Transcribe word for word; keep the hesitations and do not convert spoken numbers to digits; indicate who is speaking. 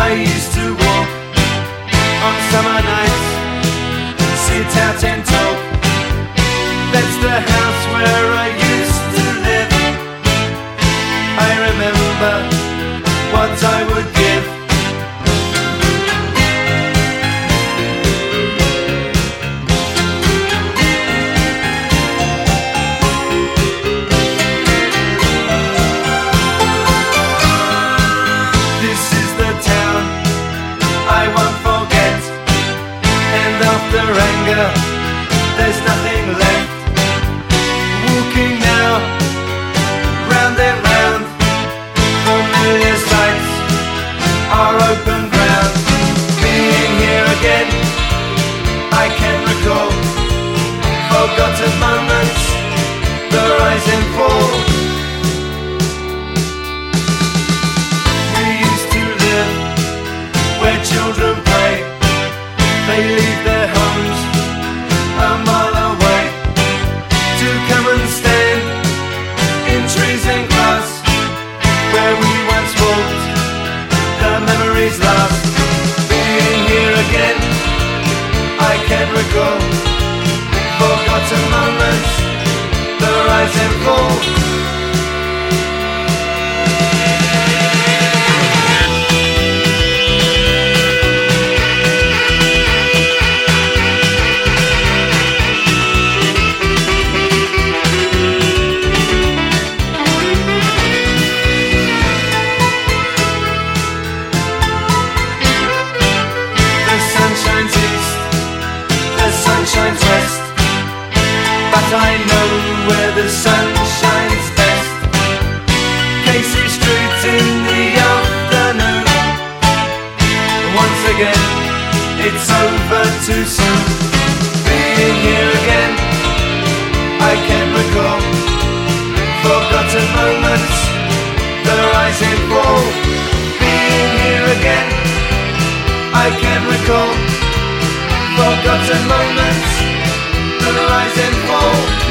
Speaker 1: I used to walk on summer nights, sit out and talk. That's the house where I used to live. I remember what I would give. This is the town I won't forget, and after anger there's nothing left. Walking now, round and round, familiar sights are open ground. Being here again, I can recall forgotten moments, the rise and fall. We used to live where children play. They leave their homes a mile away to come and stand in trees and grass where we once walked. The memories last. Being here again, I can recall forgotten moments, the rise and fall. Shines west, but I know where the sun shines best. Casey Street in the afternoon. Once again, it's over too soon. Being here again, I can recall forgotten moments, the rise and fall. Being here again, I can recall forgotten moments, the rise and fall.